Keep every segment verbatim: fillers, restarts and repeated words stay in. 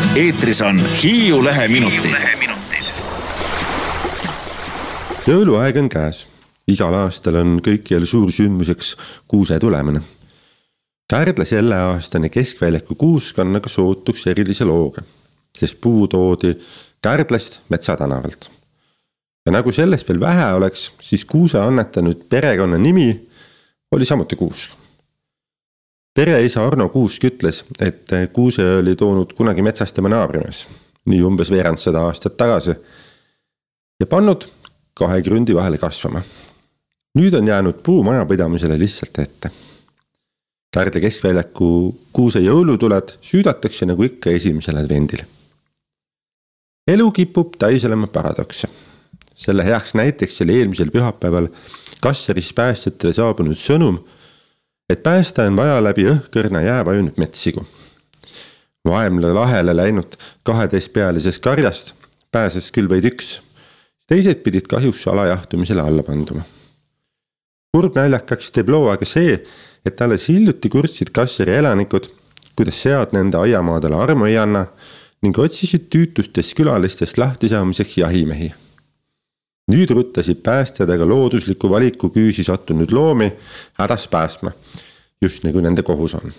Eetris on Hiiu Lehe minutid. Jõuluaeg on käes. Igal aastal on kõikjal suur sündmuseks kuuse tulemine. Kärdla selle aastane Keskväljaku kuusk on aga sootuks erilise looga, sest puu toodi Kärdlast Metsatänavalt. Ja nagu sellest veel vähe oleks, siis kuuse annetanud perekonna nimi oli samuti Kuusk. Pereisa Arno Kuusk ütles, et kuuse oli toonud kunagi metsast tema naabrimees, nii umbes veerand sada aastat tagasi, ja pannud kahe gründi vahele kasvama. Nüüd on jäänud puu majapidamisele lihtsalt ette. Kärdla Keskväljaku kuuse jõulutuled süüdatakse nagu ikka esimesel advendil. Elu kipub täis olema paradokse. Selle heaks näiteks oli eelmisel pühapäeval Kassaris päästjatele saabunud sõnum, et päästa on vaja läbi õhkõrna jää vajunud metsigu. Vaemle lahele läinud kaheteistpealisest karjast pääses küll vaid üks. Teised pidid kahjuks alajahtumisele alla panduma. Kurb näljakaks teeb loo aga see, et alles hiljuti kurtsid Kassari elanikud, kuidas sead nende aiamaadele armu ei anna ning otsisid tüütustest külalistest lahti saamiseks jahimehi. Nüüd ruttasid päästjad aga loodusliku valiku küüsi sattunud loomi hädas päästma, just nagu nende kohus on.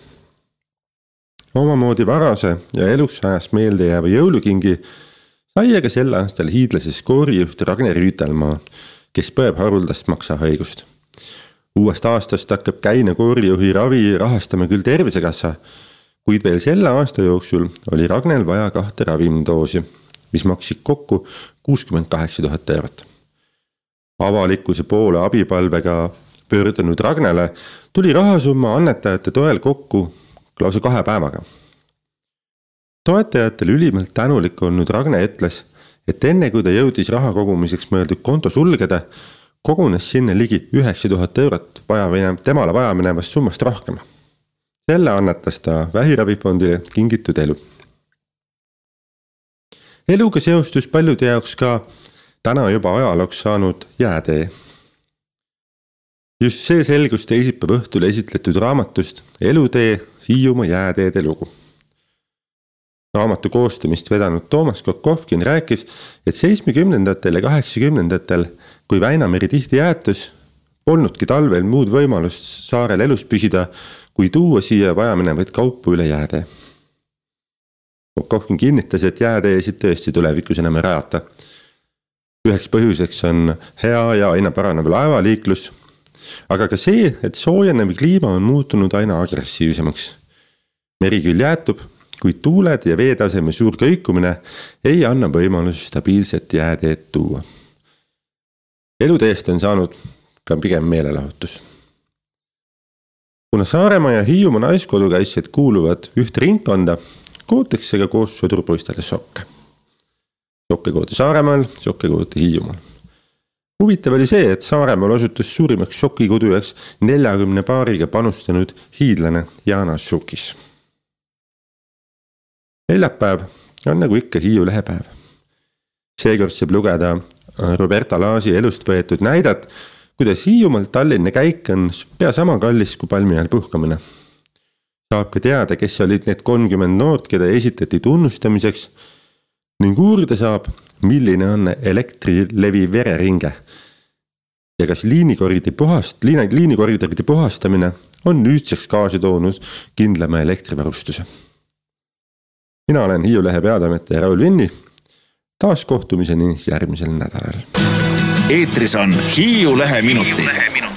Omamoodi varase ja elus ajast meelde jääva jõulukingi sai aga sel aastal hiidlases koorijuht Ragne Rüütelmaa, kes põeb haruldast maksahaigust. Uuest aastast hakkab käine koorijuhi ravi rahastama küll Tervisekassa, kuid veel selle aasta jooksul oli Ragnel vaja kahte ravimdoosi, mis maksid kokku kuuskümmend kaheksa tuhat eurot. Avalikkuse poole abipalvega pöördunud Ragnele tuli rahasumma annetajate toel kokku lausa kahe päevaga. Toetajatel ülimalt tänulik olnud Ragne ütles, et enne kui ta jõudis raha kogumiseks mõeldud konto sulgeda, kogunes sinna ligi üheksa tuhat eurot vaja, temale vaja minevast summast rohkem. Selle annetas ta vähiravifondile kingitud elu. Eluga seostus paljude jaoks ka täna juba ajaloks saanud jäätee. Just see selgus teisipäeva õhtul esitletud raamatust Elutee Hiiumaa jääteede lugu. Raamatu koostamist vedanud Toomas Kokovkin rääkis, et seitsmekümnendatel ja kaheksakümnendatel, kui Väinameri tihti jäätus, polnudki talvel muud võimalust saarel elus püsida, kui tuua siia vajaminevaid kaupu üle jäätee. Kokovkin kinnitas, et jääteesid tõesti tulevikus enam ei rajata. Üheks põhjuseks on hea ja aina paranev laevaliiklus, aga ka see, et soojenev kliima on muutunud aina agressiivsemaks. Meri küll jäätub, kuid tuuled ja veetaseme suur kõikumine ei anna võimalus stabiilset jääteed tuua. Eluteest on saanud ka pigem meelelahutus. Kuna Saaremaa ja Hiiumaa naiskodukaitsjad kuuluvad ühte ringkonda, kootakse ka koos sõdurpoistele sokke. Sokke kooti Saaremaal, sokke kooti Hiiumaal. Huvitav oli see, et Saaremaal osutus suurimaks sokikodujaks neljakümne paariga panustanud hiidlane Jana Šukis. Neljapäev on nagu ikka Hiiu Lehepäev. Seekord saab lugeda Roberta Laasi elust võetud näidet, kuidas Hiiumaalt Tallinna käik on pea sama kallis kui palmi ajal puhkamine. Saab ka teada, kes olid need kolmkümmend noort, keda esitati tunnustamiseks, ning uurida saab, milline on elektrilevi vereringe ja kas liinikoridori puhast, liinikoridori puhastamine on nüüdseks kaasa toonud kindlama elektrivarustuse. Mina olen Hiiu Lehe peatoimetaja Raul Vinni. Taas kohtumiseni järgmisel nädalal. Eetris on Hiiu Lehe minutid.